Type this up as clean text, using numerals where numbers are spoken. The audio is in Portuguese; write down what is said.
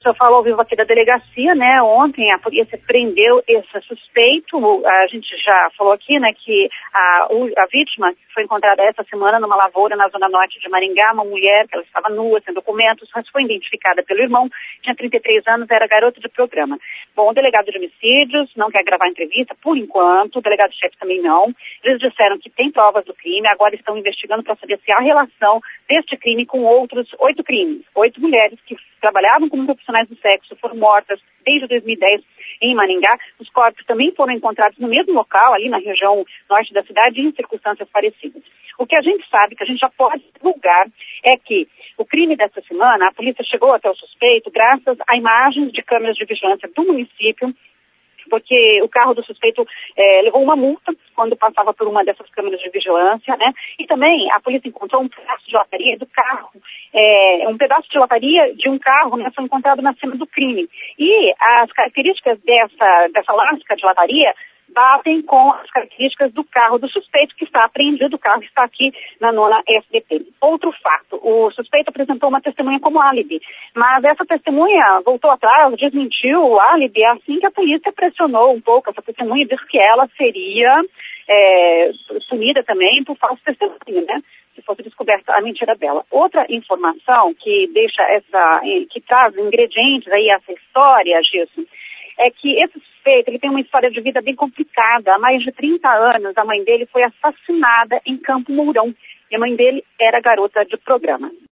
senhor falou ao vivo aqui da delegacia, né? Ontem a polícia prendeu esse suspeito. A gente já falou aqui, né, que a vítima foi encontrada essa semana numa lavoura na zona norte de Maringá, uma mulher que ela estava nua, sem documentos, mas foi identificada pelo irmão, tinha 33 anos, era garota de programa. Bom, o delegado de homicídios não quer gravar a entrevista, por enquanto, o delegado-chefe também não. Eles disseram que tem provas do crime, agora estão investigando para saber se há relação deste crime com outros 8 crimes. 8 mulheres que trabalhavam como profissionais do sexo foram mortas desde 2010 em Maringá. Os corpos também foram encontrados no mesmo local, ali na região norte da cidade, em circunstâncias parecidas. O que a gente sabe, que a gente já pode divulgar, é que o crime dessa semana, a polícia chegou até o suspeito graças a imagens de câmeras de vigilância do município, porque o carro do suspeito levou uma multa quando passava por uma dessas câmeras de vigilância, né? E também a polícia encontrou um pedaço de lataria do carro, um pedaço de lataria de um carro, né, foi encontrado na cena do crime. E as características dessa lasca de lataria batem com as características do carro do suspeito que está apreendido. O carro está aqui na 9ª SDP. Outro fato, o suspeito apresentou uma testemunha como álibi, mas essa testemunha voltou atrás, desmentiu o álibi, assim que a polícia pressionou um pouco essa testemunha, disse que ela seria punida também por falso testemunho, né? Se fosse descoberta a mentira dela. Outra informação que que traz ingredientes aí a essa história, Gilson, é que esse suspeito, ele tem uma história de vida bem complicada. Há mais de 30 anos, a mãe dele foi assassinada em Campo Mourão. E a mãe dele era garota de programa.